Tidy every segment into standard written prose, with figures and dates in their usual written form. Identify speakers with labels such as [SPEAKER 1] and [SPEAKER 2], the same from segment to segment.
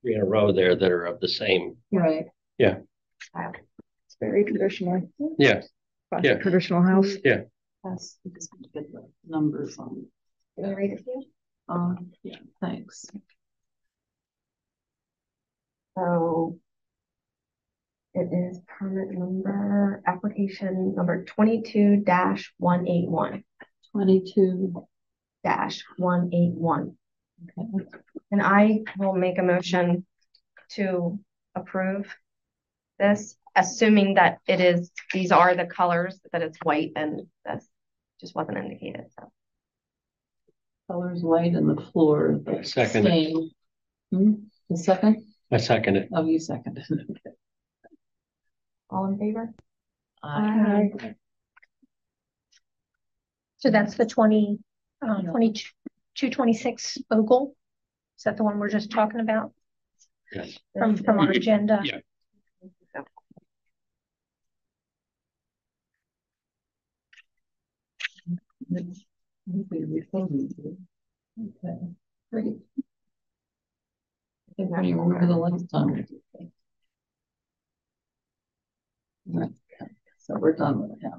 [SPEAKER 1] three in a row there that are of the same.
[SPEAKER 2] Right.
[SPEAKER 1] Yeah.
[SPEAKER 3] Wow. It's very traditional.
[SPEAKER 1] Yeah.
[SPEAKER 3] Classic
[SPEAKER 1] Yeah.
[SPEAKER 3] traditional house.
[SPEAKER 1] Yeah.
[SPEAKER 2] That's good numbers on.
[SPEAKER 3] Can I read it to you?
[SPEAKER 2] Yeah, thanks.
[SPEAKER 3] So it is permit number, application number 22-181.
[SPEAKER 2] 22-181.
[SPEAKER 3] Okay. And I will make a motion to approve this, assuming that these are the colors, that it's white, and that's just wasn't indicated. So
[SPEAKER 2] colors white and the floor, the
[SPEAKER 1] second
[SPEAKER 2] stain. The second?
[SPEAKER 1] I second it.
[SPEAKER 2] Oh, you seconded it. Okay.
[SPEAKER 3] All in favor?
[SPEAKER 2] Aye.
[SPEAKER 4] So that's the 2226 Ogle. Is that the one we're just talking about?
[SPEAKER 1] Yes.
[SPEAKER 4] From our agenda?
[SPEAKER 1] Yeah.
[SPEAKER 2] Okay, great. I think I remember the last time. So we're done with it now.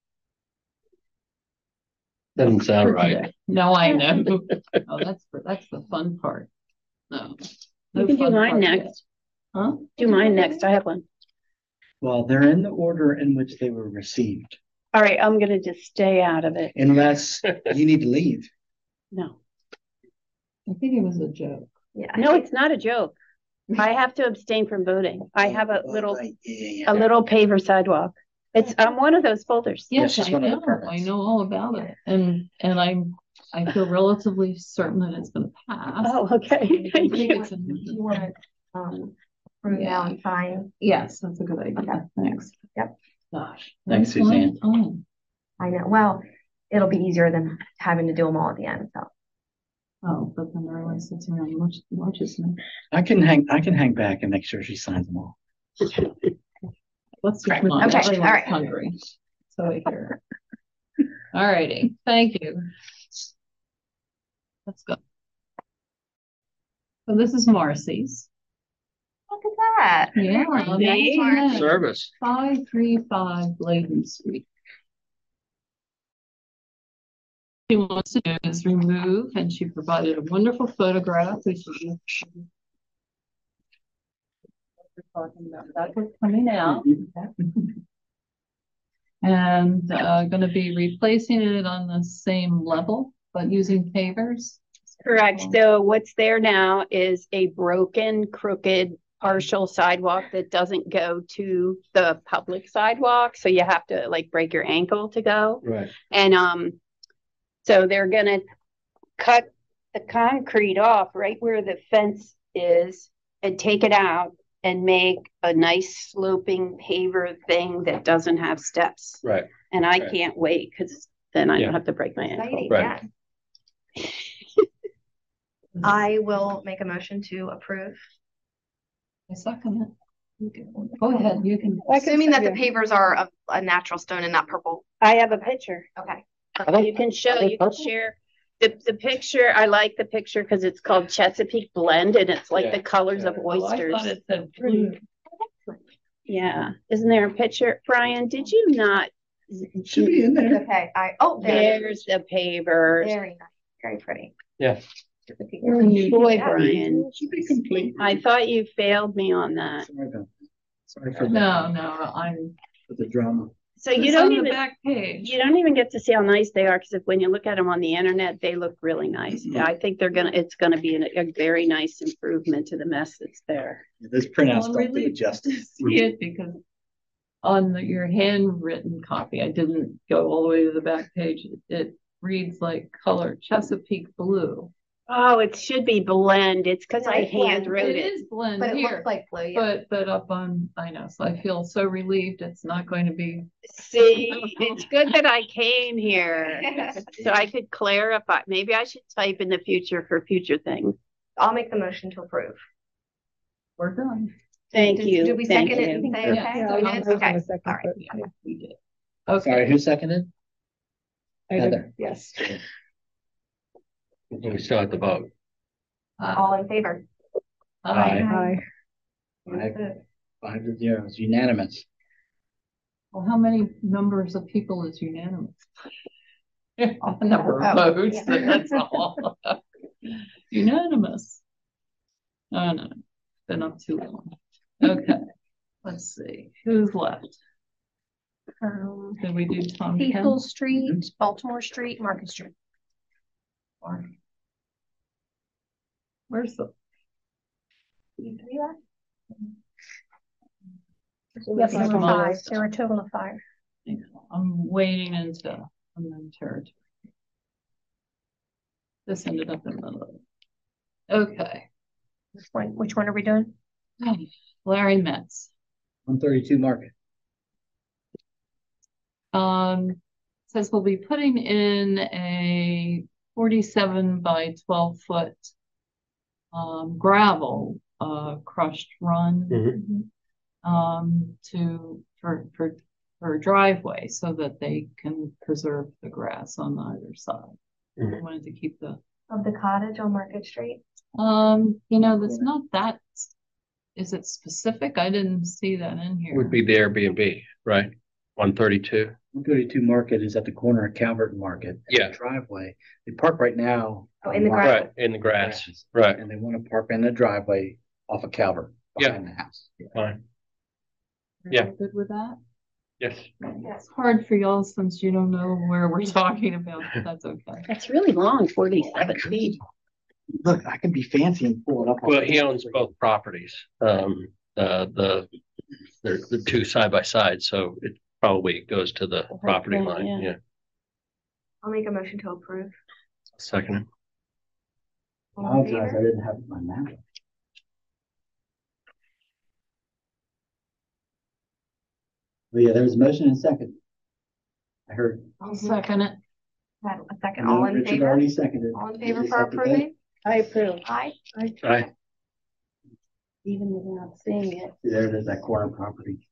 [SPEAKER 1] Doesn't sound right.
[SPEAKER 2] No, I know. Oh, that's the fun part. No.
[SPEAKER 5] You can do mine next.
[SPEAKER 2] Huh?
[SPEAKER 5] Do mine next. I have one.
[SPEAKER 6] Well, they're in the order in which they were received.
[SPEAKER 5] All right, I'm gonna just stay out of it.
[SPEAKER 6] Unless you need to leave.
[SPEAKER 5] No.
[SPEAKER 2] I think it was a joke.
[SPEAKER 3] Yeah.
[SPEAKER 5] No, it's not a joke. I have to abstain from voting. I have a little paver sidewalk. I'm one of those folders.
[SPEAKER 2] Yes,
[SPEAKER 6] Yes,
[SPEAKER 2] I know all about it. And I feel relatively certain that it's gonna pass.
[SPEAKER 5] Oh, okay. Thank you.
[SPEAKER 3] You want to approve now and sign?
[SPEAKER 2] Yes, that's a good idea.
[SPEAKER 3] Okay.
[SPEAKER 2] Thanks.
[SPEAKER 3] Yep.
[SPEAKER 2] Gosh.
[SPEAKER 6] Thanks, Suzanne.
[SPEAKER 3] I know. Well, it'll be easier than having to do them all at the end. So.
[SPEAKER 2] Oh, but then everyone sits around and watches me.
[SPEAKER 6] I can hang back and make sure she signs them all.
[SPEAKER 2] Let's
[SPEAKER 3] Okay.
[SPEAKER 2] move on.
[SPEAKER 3] All right.
[SPEAKER 2] Hungry. So I hear. All righty. Thank you. Let's go. So this is Marcy's.
[SPEAKER 3] Look at that.
[SPEAKER 2] Yeah.
[SPEAKER 5] Nice.
[SPEAKER 1] Service.
[SPEAKER 2] 535 Layden Street. She wants to do is remove, and she provided a wonderful photograph, which is we're talking about. That was coming out. And going to be replacing it on the same level, but using pavers.
[SPEAKER 5] Correct. So what's there now is a broken, crooked, partial sidewalk that doesn't go to the public sidewalk. So you have to like break your ankle to go.
[SPEAKER 1] Right.
[SPEAKER 5] And so they're gonna cut the concrete off right where the fence is and take it out and make a nice sloping paver thing that doesn't have steps.
[SPEAKER 1] Right.
[SPEAKER 5] And I can't wait because then I don't have to break my ankle.
[SPEAKER 3] Exciting.
[SPEAKER 1] Right.
[SPEAKER 3] Yeah. I will make a motion to approve.
[SPEAKER 2] I second it. Go ahead. You can.
[SPEAKER 3] Assuming that the pavers are a natural stone and not purple.
[SPEAKER 5] I have a picture.
[SPEAKER 3] Okay.
[SPEAKER 5] You can share the picture. I like the picture because it's called Chesapeake Blend and it's like the colors of oysters.
[SPEAKER 2] I thought it said blue.
[SPEAKER 5] Yeah. Isn't there a picture? Brian, did you not?
[SPEAKER 6] It should be in there.
[SPEAKER 3] Okay.
[SPEAKER 5] There's the pavers.
[SPEAKER 3] Very nice. Very pretty.
[SPEAKER 1] Yeah.
[SPEAKER 5] Boy, Brian.
[SPEAKER 6] It should be complete.
[SPEAKER 5] I thought you failed me on that.
[SPEAKER 6] Sorry about that. Sorry for
[SPEAKER 2] No, I'm
[SPEAKER 6] for the drama.
[SPEAKER 5] So you
[SPEAKER 2] it's
[SPEAKER 5] don't
[SPEAKER 2] on
[SPEAKER 5] even
[SPEAKER 2] the back page.
[SPEAKER 5] you don't even get to see how nice they are because when you look at them on the internet, they look really nice. I think it's gonna be a very nice improvement to the mess that's there.
[SPEAKER 6] This printouts
[SPEAKER 2] I'm
[SPEAKER 6] don't do
[SPEAKER 2] really
[SPEAKER 6] it justice.
[SPEAKER 2] see it because on your handwritten copy, I didn't go all the way to the back page. It reads like color Chesapeake blue.
[SPEAKER 5] Oh, it should be blend. It's because I hand wrote
[SPEAKER 2] It
[SPEAKER 5] it.
[SPEAKER 2] is blend
[SPEAKER 3] But it
[SPEAKER 2] here,
[SPEAKER 3] looks like blue. Yeah.
[SPEAKER 2] but up on, I know. So I feel so relieved. It's not going to be.
[SPEAKER 5] See, it's good that I came here so I could clarify. Maybe I should type in the future for future things.
[SPEAKER 3] I'll make the motion to approve.
[SPEAKER 2] We're done.
[SPEAKER 5] Thank you.
[SPEAKER 3] Did we
[SPEAKER 5] Thank
[SPEAKER 3] second it and
[SPEAKER 5] you.
[SPEAKER 3] say okay?
[SPEAKER 2] Yeah,
[SPEAKER 3] So we did? Okay. All right.
[SPEAKER 2] Yeah, we did. Okay.
[SPEAKER 6] Sorry, who seconded?
[SPEAKER 3] I did.
[SPEAKER 6] Heather.
[SPEAKER 3] Yes.
[SPEAKER 1] We still have to vote.
[SPEAKER 3] All in favor?
[SPEAKER 1] Aye.
[SPEAKER 6] Five, 5-0, it's unanimous.
[SPEAKER 2] Well, how many numbers of people is unanimous? Number of
[SPEAKER 3] Oh,
[SPEAKER 2] votes,
[SPEAKER 3] yeah.
[SPEAKER 2] that's all. Unanimous. Oh, no, been up too long. Okay, let's see, who's left? Did we do Tom Kemp?
[SPEAKER 4] Cecil Street, Baltimore Street, Market Street.
[SPEAKER 2] Where's the,
[SPEAKER 4] Yes, there were
[SPEAKER 2] Small.
[SPEAKER 4] 5. There were a total of 5.
[SPEAKER 2] I'm wading into unknown territory. This ended up in the middle. Okay.
[SPEAKER 4] Which one are we doing?
[SPEAKER 2] Larry Metz.
[SPEAKER 6] 132 Market.
[SPEAKER 2] Says we'll be putting in a 47 by 12 foot gravel crushed run for a driveway so that they can preserve the grass on either side.
[SPEAKER 1] Mhm.
[SPEAKER 2] I wanted to keep the
[SPEAKER 3] Of the cottage on Market Street.
[SPEAKER 2] that's not that. Is it specific? I didn't see that in here.
[SPEAKER 1] Would be the Airbnb, right? 132.
[SPEAKER 6] 132 Market is at the corner of Calvert and Market.
[SPEAKER 1] Yeah.
[SPEAKER 6] The driveway. They park right now.
[SPEAKER 3] Oh, in the
[SPEAKER 6] on Market,
[SPEAKER 3] grass.
[SPEAKER 1] Right, in the grass, right,
[SPEAKER 6] And they want to park in the driveway off of Calvert behind the house.
[SPEAKER 1] fine,
[SPEAKER 2] Are
[SPEAKER 1] yeah.
[SPEAKER 2] you good with that?
[SPEAKER 1] yes.
[SPEAKER 2] It's hard for y'all since you don't know where we're talking about, but that's okay.
[SPEAKER 5] That's really long, 47 feet.
[SPEAKER 6] Look, I can be fancy and pull it up.
[SPEAKER 1] Well, he owns both properties. They're the two side by side, so it probably goes to the property
[SPEAKER 5] thing,
[SPEAKER 1] line,
[SPEAKER 5] yeah.
[SPEAKER 1] yeah.
[SPEAKER 3] I'll make a motion to approve.
[SPEAKER 1] Second,
[SPEAKER 3] All in favor?
[SPEAKER 6] I didn't have my map. But yeah, there was a motion and a second. I heard.
[SPEAKER 2] I'll second it.
[SPEAKER 3] Had a second, all in
[SPEAKER 6] Richard
[SPEAKER 3] favor?
[SPEAKER 6] already seconded.
[SPEAKER 3] All in favor
[SPEAKER 6] Just
[SPEAKER 3] for
[SPEAKER 6] have to vote.
[SPEAKER 3] approving?
[SPEAKER 5] I approve,
[SPEAKER 3] Aye.
[SPEAKER 1] aye,
[SPEAKER 5] even without seeing it.
[SPEAKER 6] There it is, that corner property.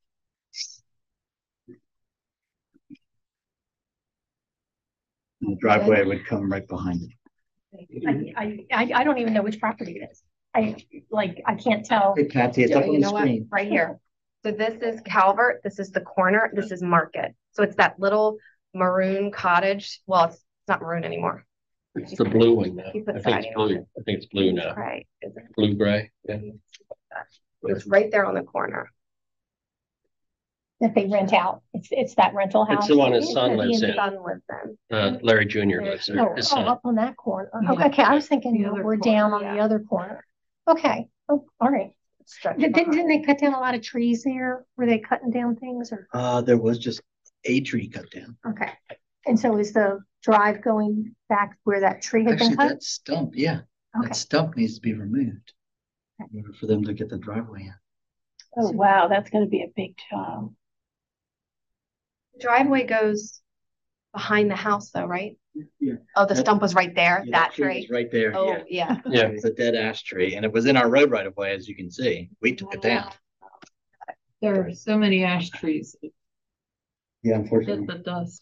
[SPEAKER 6] And the driveway would come right behind it.
[SPEAKER 4] I don't even know which property it is. I can't tell.
[SPEAKER 6] Hey, Patsy, it's up
[SPEAKER 3] You
[SPEAKER 6] on the
[SPEAKER 3] know what?
[SPEAKER 6] screen.
[SPEAKER 3] Right here. So this is Calvert, this is the corner, this is Market. So it's that little maroon cottage. Well, it's not maroon anymore.
[SPEAKER 1] it's the blue one now.
[SPEAKER 3] You put
[SPEAKER 1] I think it's
[SPEAKER 3] siding on
[SPEAKER 1] blue, I think it's blue now,
[SPEAKER 3] Right. Is it?
[SPEAKER 1] blue gray, yeah.
[SPEAKER 3] It's right there on the corner.
[SPEAKER 4] That they rent out. It's that rental house.
[SPEAKER 1] It's the one his son
[SPEAKER 3] His
[SPEAKER 1] lives in,
[SPEAKER 3] son lives in.
[SPEAKER 1] Larry Junior lives there,
[SPEAKER 4] Oh,
[SPEAKER 1] his
[SPEAKER 4] oh,
[SPEAKER 1] son.
[SPEAKER 4] up on that corner.
[SPEAKER 2] Yeah.
[SPEAKER 4] Okay, I was thinking
[SPEAKER 2] The other
[SPEAKER 4] we're
[SPEAKER 2] corner,
[SPEAKER 4] down on the
[SPEAKER 3] yeah.
[SPEAKER 4] other corner. Okay, oh, all right. Didn't they cut down a lot of trees there? Were they cutting down things or?
[SPEAKER 6] There was just a tree cut down.
[SPEAKER 4] Okay, and so is the drive going back where that tree had
[SPEAKER 6] Actually,
[SPEAKER 4] been cut?
[SPEAKER 6] that stump, yeah,
[SPEAKER 4] Okay,
[SPEAKER 6] that stump needs to be removed. In order for them to get the driveway in.
[SPEAKER 5] Oh, wow, that's gonna be a big job.
[SPEAKER 3] Driveway goes behind the house though, right?
[SPEAKER 6] Yeah.
[SPEAKER 3] Oh, the
[SPEAKER 6] That-
[SPEAKER 3] stump was right there,
[SPEAKER 6] Yeah,
[SPEAKER 3] that
[SPEAKER 6] was
[SPEAKER 3] tree?
[SPEAKER 6] right there.
[SPEAKER 3] Oh, yeah.
[SPEAKER 1] Yeah,
[SPEAKER 6] It was a dead ash tree and it was in our road right of way, as you can see. We took it down.
[SPEAKER 2] There are so many ash trees that
[SPEAKER 6] Yeah,
[SPEAKER 2] hit
[SPEAKER 6] unfortunately.
[SPEAKER 2] the dust.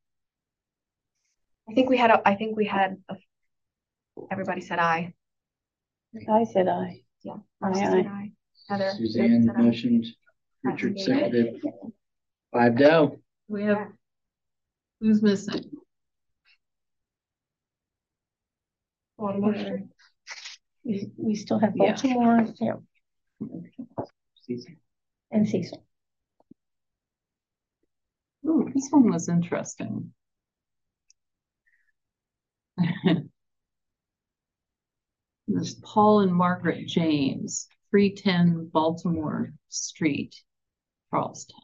[SPEAKER 3] I think we had everybody said aye.
[SPEAKER 5] I said aye.
[SPEAKER 3] Yeah.
[SPEAKER 5] Aye,
[SPEAKER 3] Marcia said aye. Heather.
[SPEAKER 6] Suzanne
[SPEAKER 3] said aye.
[SPEAKER 6] motioned, Richard
[SPEAKER 3] David.
[SPEAKER 6] seconded. 5-0.
[SPEAKER 2] We have, who's missing?
[SPEAKER 3] Baltimore.
[SPEAKER 4] we still have
[SPEAKER 2] Yeah.
[SPEAKER 4] Baltimore, yeah, and Cecil.
[SPEAKER 2] Ooh, this one was interesting. There's Paul and Margaret James, 310 Baltimore Street, Charlestown.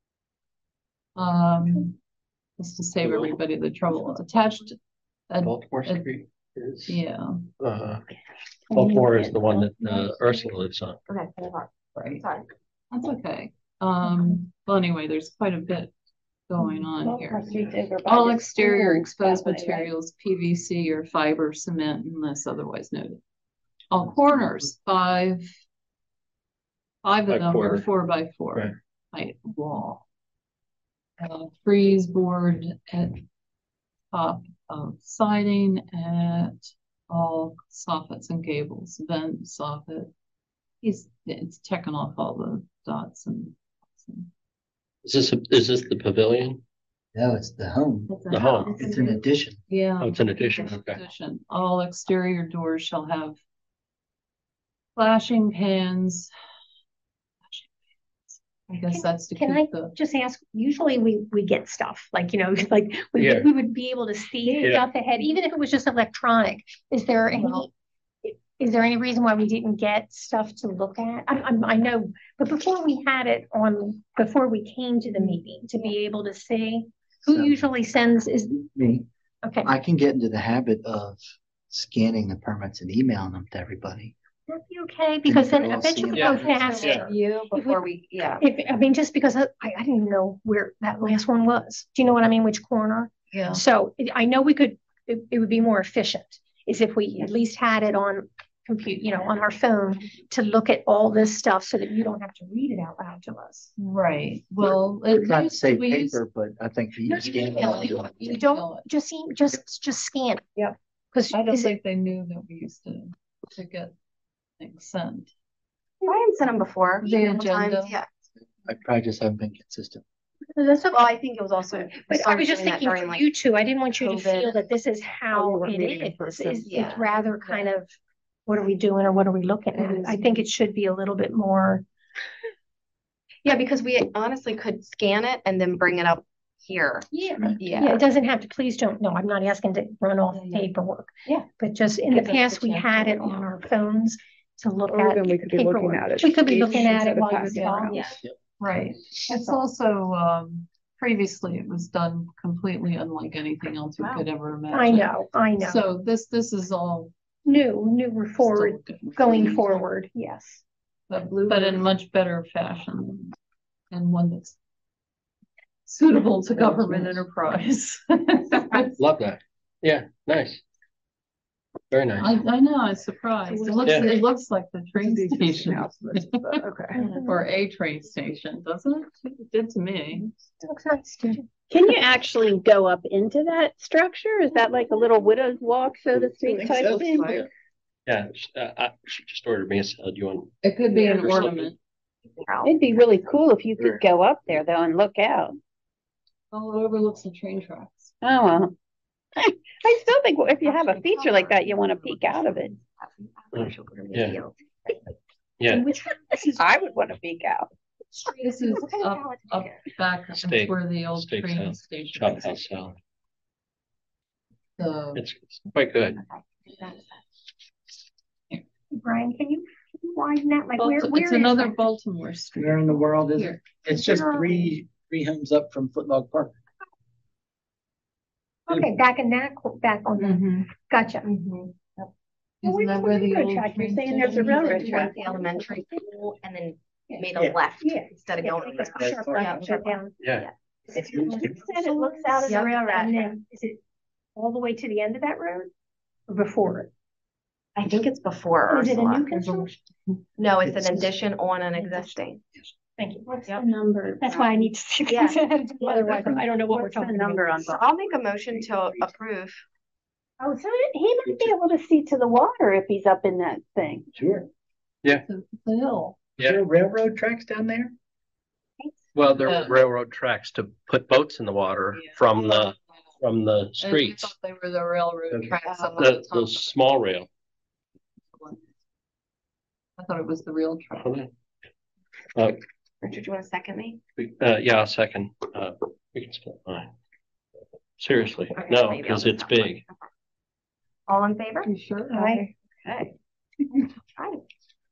[SPEAKER 2] Just to save everybody the trouble, attached.
[SPEAKER 1] Baltimore Street is,
[SPEAKER 2] Yeah,
[SPEAKER 1] Baltimore is the one that Ursula lives on.
[SPEAKER 3] Okay,
[SPEAKER 2] right.
[SPEAKER 3] sorry.
[SPEAKER 2] That's okay. Well, anyway, there's quite a bit going on here. All exterior exposed materials, PVC or fiber cement unless otherwise noted. All corners, five of
[SPEAKER 1] By
[SPEAKER 2] them are
[SPEAKER 1] quarter.
[SPEAKER 2] 4x4
[SPEAKER 1] Right.
[SPEAKER 2] height wall. Frieze board at top of siding at all soffits and gables, vent soffit, It's checking off all the dots and.
[SPEAKER 1] Is this the pavilion?
[SPEAKER 6] No, it's the home.
[SPEAKER 1] The home.
[SPEAKER 6] It's an addition.
[SPEAKER 2] Yeah.
[SPEAKER 1] Oh, it's an addition. Okay.
[SPEAKER 2] Addition. All exterior doors shall have flashing pans. I guess that's to
[SPEAKER 4] Can I
[SPEAKER 2] keep the.
[SPEAKER 4] just ask, usually we get stuff, like, you know, like
[SPEAKER 1] Yeah.
[SPEAKER 4] we would be able to see
[SPEAKER 1] Yeah.
[SPEAKER 4] stuff ahead, even if it was just electronic. Is there any reason why we didn't get stuff to look at? I know, but before we had it on, before we came to the meeting, to be able to see, who
[SPEAKER 6] So-
[SPEAKER 4] usually sends is,
[SPEAKER 6] Me,
[SPEAKER 4] okay.
[SPEAKER 6] I can get into the habit of scanning the permits and emailing them to everybody.
[SPEAKER 4] That'd be okay, because then
[SPEAKER 6] We'll
[SPEAKER 4] I bet you
[SPEAKER 6] see.
[SPEAKER 4] would
[SPEAKER 1] Yeah.
[SPEAKER 4] go faster.
[SPEAKER 3] You before we, yeah.
[SPEAKER 4] I mean, just because I didn't even know where that last one was. Do you know what I mean? Which corner?
[SPEAKER 2] Yeah.
[SPEAKER 4] So I know it would be more efficient is if we at least had it on compute, you know, on our phone to look at all this stuff so that you don't have to read it out loud to us.
[SPEAKER 2] Right. Well,
[SPEAKER 6] Not to say
[SPEAKER 2] we used.
[SPEAKER 6] paper, but I think you scan
[SPEAKER 2] email
[SPEAKER 6] it.
[SPEAKER 2] it.
[SPEAKER 4] You don't just scan it.
[SPEAKER 2] Yep.
[SPEAKER 4] Because
[SPEAKER 2] I don't think they knew that we used to get things sent.
[SPEAKER 3] I had sent them before.
[SPEAKER 2] The
[SPEAKER 3] several
[SPEAKER 2] agenda.
[SPEAKER 3] times, yeah.
[SPEAKER 6] I probably just haven't been consistent.
[SPEAKER 4] that's
[SPEAKER 3] Well, I think it was also.
[SPEAKER 4] But I was just
[SPEAKER 3] doing that
[SPEAKER 4] thinking
[SPEAKER 3] during,
[SPEAKER 4] for
[SPEAKER 3] like,
[SPEAKER 4] you two, I didn't want you to
[SPEAKER 3] COVID.
[SPEAKER 4] feel that this is how it is.
[SPEAKER 3] Yeah.
[SPEAKER 4] It's rather kind of, what are we doing or what are we looking
[SPEAKER 2] It
[SPEAKER 4] at?
[SPEAKER 2] is.
[SPEAKER 4] I think it should be a little bit more.
[SPEAKER 3] Yeah, because we honestly could scan it and then bring it up here.
[SPEAKER 4] Yeah.
[SPEAKER 3] Yeah.
[SPEAKER 4] Yeah, it doesn't have to, please don't, no, I'm not asking to run off paperwork.
[SPEAKER 3] Yeah.
[SPEAKER 4] But just in the
[SPEAKER 2] Gives us
[SPEAKER 4] past,
[SPEAKER 2] the
[SPEAKER 4] we
[SPEAKER 2] chance
[SPEAKER 4] had
[SPEAKER 2] to
[SPEAKER 4] it
[SPEAKER 2] look
[SPEAKER 4] on
[SPEAKER 2] at
[SPEAKER 4] our phones to look
[SPEAKER 7] Or
[SPEAKER 4] at
[SPEAKER 7] even we could be looking
[SPEAKER 4] paperwork.
[SPEAKER 7] at it.
[SPEAKER 4] We could be looking at
[SPEAKER 7] instead
[SPEAKER 4] it
[SPEAKER 7] of
[SPEAKER 4] while
[SPEAKER 7] passing
[SPEAKER 4] you're
[SPEAKER 7] around.
[SPEAKER 4] gone.
[SPEAKER 3] Yeah.
[SPEAKER 2] Right. It's also, previously it was done completely unlike anything else we
[SPEAKER 3] Wow.
[SPEAKER 2] could ever imagine.
[SPEAKER 4] I know.
[SPEAKER 2] So this is all
[SPEAKER 4] New forward,
[SPEAKER 2] still good.
[SPEAKER 4] going forward, yes.
[SPEAKER 2] But in much better fashion and one that's suitable to government enterprise.
[SPEAKER 1] Love that. Yeah, nice. Very nice.
[SPEAKER 2] I know, I was surprised.
[SPEAKER 1] Yeah.
[SPEAKER 2] It looks like the train station.
[SPEAKER 7] Okay.
[SPEAKER 2] Or a train station, doesn't it? It did to me.
[SPEAKER 4] Looks nice, too.
[SPEAKER 5] Can you actually go up into that structure? Is that like a little widow's walk, so to speak, type
[SPEAKER 6] so.
[SPEAKER 5] thing?
[SPEAKER 1] Yeah, she just ordered me a salad. You want?
[SPEAKER 2] It could be an
[SPEAKER 1] Or something.
[SPEAKER 2] ornament.
[SPEAKER 5] It'd be really cool if you could go up there though and look out.
[SPEAKER 2] Oh, it overlooks the train tracks.
[SPEAKER 5] Oh, well. I still think if you have a feature like that, you want to peek out of it.
[SPEAKER 1] Yeah. Yeah.
[SPEAKER 5] I would want to peek out.
[SPEAKER 2] This is up back
[SPEAKER 1] Steak-
[SPEAKER 2] where the old
[SPEAKER 1] steak
[SPEAKER 2] train
[SPEAKER 1] salad,
[SPEAKER 2] station
[SPEAKER 1] Chop
[SPEAKER 2] is.
[SPEAKER 1] house salad.
[SPEAKER 2] So
[SPEAKER 1] It's quite good.
[SPEAKER 4] Brian, can you widen that? Like,
[SPEAKER 2] Balti-
[SPEAKER 4] where
[SPEAKER 2] it's
[SPEAKER 4] is
[SPEAKER 2] another
[SPEAKER 4] that?
[SPEAKER 2] Baltimore street.
[SPEAKER 6] Where in the world is it?
[SPEAKER 2] Here.
[SPEAKER 6] It's just three homes up from Footlog Park.
[SPEAKER 4] Okay, back in that, back on the, gotcha.
[SPEAKER 2] Isn't
[SPEAKER 5] where's
[SPEAKER 2] that
[SPEAKER 5] the
[SPEAKER 2] where the
[SPEAKER 5] railroad
[SPEAKER 2] old
[SPEAKER 5] track? You're
[SPEAKER 2] train
[SPEAKER 5] saying there's a
[SPEAKER 2] station is?
[SPEAKER 5] railroad
[SPEAKER 3] Went
[SPEAKER 5] track.
[SPEAKER 3] to the elementary school and then made
[SPEAKER 6] Yeah.
[SPEAKER 3] a left
[SPEAKER 4] Yeah.
[SPEAKER 3] instead of going.
[SPEAKER 4] Take a
[SPEAKER 3] there.
[SPEAKER 4] sharp
[SPEAKER 3] Yeah,
[SPEAKER 4] right
[SPEAKER 3] sharp
[SPEAKER 4] down.
[SPEAKER 1] Yeah.
[SPEAKER 5] You said it looks out of the
[SPEAKER 4] Yep.
[SPEAKER 5] railroad
[SPEAKER 4] And
[SPEAKER 5] track.
[SPEAKER 4] then, is it all the way to the end of that road? Or before it?
[SPEAKER 3] I think it's before
[SPEAKER 4] Is it a
[SPEAKER 3] Ursula.
[SPEAKER 4] new construction?
[SPEAKER 3] No, it's an addition on an existing.
[SPEAKER 4] Thank you.
[SPEAKER 5] What's
[SPEAKER 3] Yep.
[SPEAKER 5] the number?
[SPEAKER 4] That's why I need to see.
[SPEAKER 3] Yeah.
[SPEAKER 4] Otherwise, I don't know what we're
[SPEAKER 5] What's the
[SPEAKER 4] talking
[SPEAKER 5] number
[SPEAKER 4] about.
[SPEAKER 5] on
[SPEAKER 3] So
[SPEAKER 5] both?
[SPEAKER 3] I'll make a motion to approve.
[SPEAKER 5] Oh, so he might be able to see to the water if he's up in that thing.
[SPEAKER 6] Sure.
[SPEAKER 2] The hill.
[SPEAKER 1] Yeah.
[SPEAKER 6] There are railroad tracks down there?
[SPEAKER 1] Well, there were railroad tracks to put boats in the water from the
[SPEAKER 2] And I
[SPEAKER 1] streets.
[SPEAKER 2] thought they were the railroad
[SPEAKER 6] Okay.
[SPEAKER 2] tracks up at
[SPEAKER 1] The
[SPEAKER 2] the top.
[SPEAKER 1] small rail.
[SPEAKER 2] I thought it was the real track.
[SPEAKER 3] Richard, you want to second me?
[SPEAKER 1] Yeah, I'll second. We can split mine. Seriously,
[SPEAKER 3] Okay,
[SPEAKER 1] no,
[SPEAKER 3] maybe
[SPEAKER 1] because
[SPEAKER 3] I'll
[SPEAKER 1] it's
[SPEAKER 3] do that one.
[SPEAKER 1] big.
[SPEAKER 3] All in favor?
[SPEAKER 2] You sure?
[SPEAKER 4] Aye.
[SPEAKER 3] Okay. Right.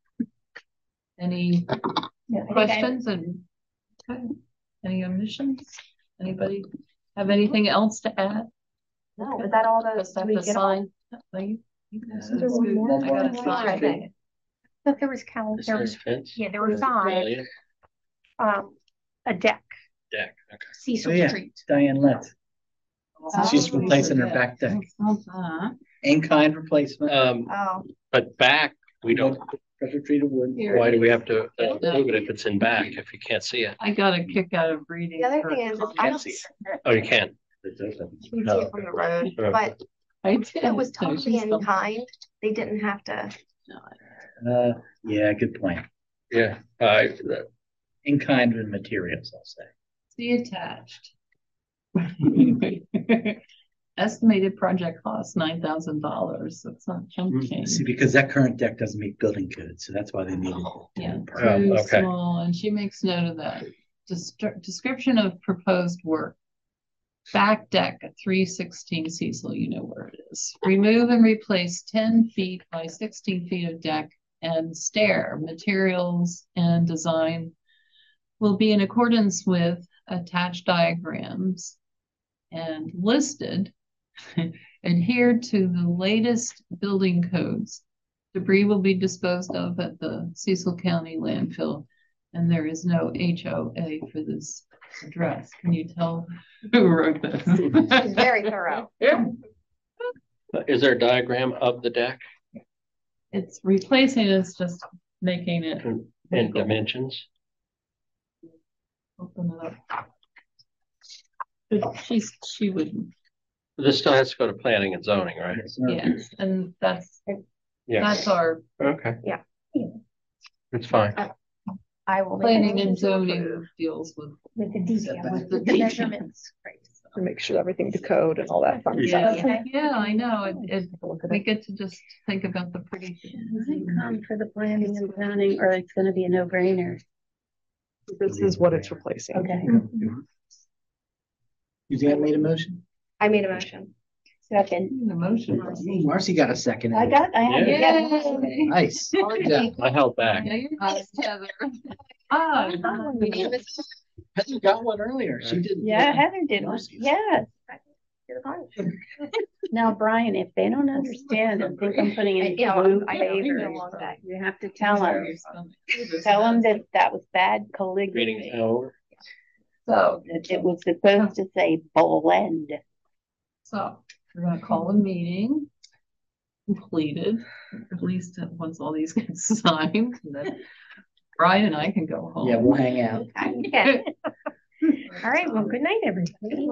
[SPEAKER 2] Any
[SPEAKER 4] Yeah, I think
[SPEAKER 2] questions and okay. Any omissions? Anybody have anything else to add?
[SPEAKER 3] No, is that all the?
[SPEAKER 2] Just have
[SPEAKER 3] we
[SPEAKER 2] to
[SPEAKER 3] get all-
[SPEAKER 2] sign. No, you-
[SPEAKER 4] Is there one more?
[SPEAKER 2] I gotta
[SPEAKER 3] One more,
[SPEAKER 2] sign.
[SPEAKER 3] I think.
[SPEAKER 4] Thought there was
[SPEAKER 1] Is
[SPEAKER 4] there
[SPEAKER 1] there a
[SPEAKER 4] was,
[SPEAKER 1] fence?
[SPEAKER 4] yeah, there were
[SPEAKER 1] Yeah.
[SPEAKER 4] five, a deck,
[SPEAKER 1] Deck, okay.
[SPEAKER 4] Cecil
[SPEAKER 6] Oh, yeah.
[SPEAKER 4] Street.
[SPEAKER 6] Diane Letts. She's
[SPEAKER 2] Oh,
[SPEAKER 6] replacing her
[SPEAKER 2] yeah.
[SPEAKER 6] back deck.
[SPEAKER 2] That's not
[SPEAKER 6] In-kind replacement.
[SPEAKER 3] Oh,
[SPEAKER 1] But back, we don't,
[SPEAKER 6] Pressure treated wood.
[SPEAKER 2] Here.
[SPEAKER 1] why do we have to move it if it's in back, if you can't see it?
[SPEAKER 2] I got a kick out of reading.
[SPEAKER 3] the other
[SPEAKER 2] her
[SPEAKER 3] thing is, I don't
[SPEAKER 2] comments.
[SPEAKER 3] see
[SPEAKER 1] Oh, you can't?
[SPEAKER 3] it from the road,
[SPEAKER 1] Oh.
[SPEAKER 3] but
[SPEAKER 2] I did.
[SPEAKER 3] it was
[SPEAKER 2] So
[SPEAKER 3] totally
[SPEAKER 2] she's
[SPEAKER 3] in
[SPEAKER 2] still-
[SPEAKER 3] kind. They didn't have to.
[SPEAKER 2] No,
[SPEAKER 6] Yeah, good point.
[SPEAKER 1] Yeah,
[SPEAKER 6] In kind of materials, I'll say.
[SPEAKER 2] See attached. Estimated project cost $9,000. That's not chump change.
[SPEAKER 6] See, because that current deck doesn't meet building code, so that's why they needed.
[SPEAKER 2] Yeah,
[SPEAKER 1] Oh,
[SPEAKER 2] too
[SPEAKER 1] okay.
[SPEAKER 2] small, and she makes note of that. Description of proposed work. Back deck at 316 Cecil, you know where it is. Remove and replace 10 feet by 16 feet of deck and stair. Materials and design will be in accordance with attached diagrams and listed, adhere to the latest building codes. Debris will be disposed of at the Cecil County landfill, and there is no HOA for this address. Can you tell who wrote this?
[SPEAKER 3] She's very thorough.
[SPEAKER 1] is there a diagram of the deck
[SPEAKER 2] It's replacing is just making it.
[SPEAKER 1] and dimensions?
[SPEAKER 2] Open it up. She would,
[SPEAKER 1] This still has to go to planning and zoning, right?
[SPEAKER 2] yes, and that's
[SPEAKER 1] Yeah,
[SPEAKER 2] our
[SPEAKER 1] okay.
[SPEAKER 3] Yeah.
[SPEAKER 1] It's fine.
[SPEAKER 3] I will. make a
[SPEAKER 2] planning
[SPEAKER 3] motion
[SPEAKER 2] and
[SPEAKER 3] to
[SPEAKER 2] zoning
[SPEAKER 3] approve.
[SPEAKER 2] deals with.
[SPEAKER 4] With the detail,
[SPEAKER 2] With the
[SPEAKER 4] with the
[SPEAKER 2] details.
[SPEAKER 4] measurements. Right.
[SPEAKER 7] To make sure everything's to code and all that fun
[SPEAKER 2] Yeah,
[SPEAKER 7] stuff.
[SPEAKER 2] yeah, I know.
[SPEAKER 7] Take a look at
[SPEAKER 2] We
[SPEAKER 7] it.
[SPEAKER 2] get to just think about the pretty things.
[SPEAKER 5] Come for the planning and zoning, or it's gonna be a no-brainer.
[SPEAKER 7] This is what it's replacing.
[SPEAKER 5] Okay.
[SPEAKER 6] You think I made a motion?
[SPEAKER 3] I made a motion.
[SPEAKER 5] Second.
[SPEAKER 2] Emotion.
[SPEAKER 6] Marcy got a second.
[SPEAKER 5] I had
[SPEAKER 2] Yay.
[SPEAKER 6] Nice. Good job.
[SPEAKER 1] I held back.
[SPEAKER 2] Yeah, you're nice, Heather. Ah,
[SPEAKER 6] Heather got one earlier. She did.
[SPEAKER 5] Yeah, Heather did one. Yes. Now, Brian, if they don't understand and think I'm putting in
[SPEAKER 3] Yeah,
[SPEAKER 5] blue
[SPEAKER 3] I know.
[SPEAKER 5] favors, you have to tell them. Tell them that that was bad
[SPEAKER 1] Meeting's
[SPEAKER 5] calligraphy.
[SPEAKER 1] over.
[SPEAKER 2] So,
[SPEAKER 5] That it was supposed to say blend.
[SPEAKER 2] so we're gonna call a meeting completed, at least once all these get signed, and then Brian and I can go home.
[SPEAKER 6] Yeah, we'll hang out.
[SPEAKER 3] Okay. All right. Well, good night, everybody.